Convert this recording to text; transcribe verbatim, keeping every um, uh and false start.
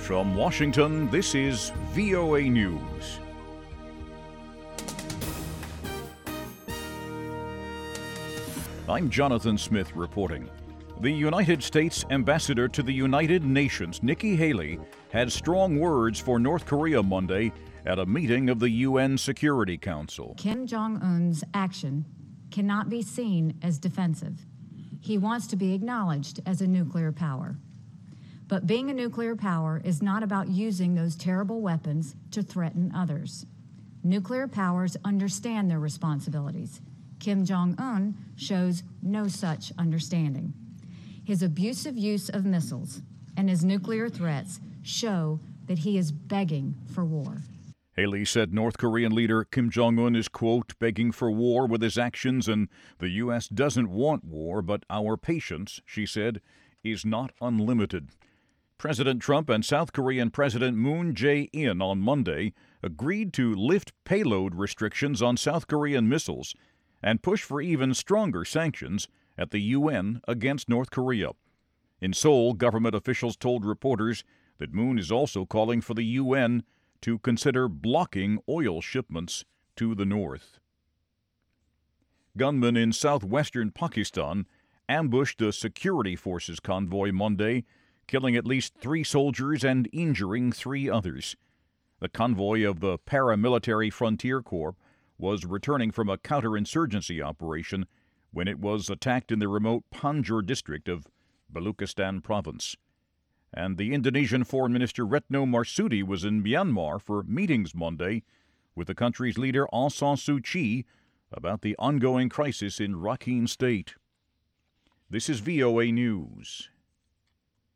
From Washington, this is V O A News. I'm Jonathan Smith reporting. The United States ambassador to the United Nations, Nikki Haley, had strong words for North Korea Monday at a meeting of the U N Security Council. Kim Jong-un's action cannot be seen as defensive. He wants to be acknowledged as a nuclear power. But being a nuclear power is not about using those terrible weapons to threaten others. Nuclear powers understand their responsibilities. Kim Jong-un shows no such understanding. His abusive use of missiles and his nuclear threats show that he is begging for war. Haley said North Korean leader Kim Jong-un is, quote, begging for war with his actions, and the U S doesn't want war, but our patience, she said, is not unlimited. President Trump and South Korean President Moon Jae-in on Monday agreed to lift payload restrictions on South Korean missiles and push for even stronger sanctions at the U N against North Korea. In Seoul, government officials told reporters that Moon is also calling for the U N to consider blocking oil shipments to the north. Gunmen in southwestern Pakistan ambushed a security forces convoy Monday, killing at least three soldiers and injuring three others. The convoy of the paramilitary Frontier Corps was returning from a counterinsurgency operation when it was attacked in the remote Panjshir district of Baluchistan province. And the Indonesian Foreign Minister Retno Marsudi was in Myanmar for meetings Monday with the country's leader Aung San Suu Kyi about the ongoing crisis in Rakhine State. This is V O A News.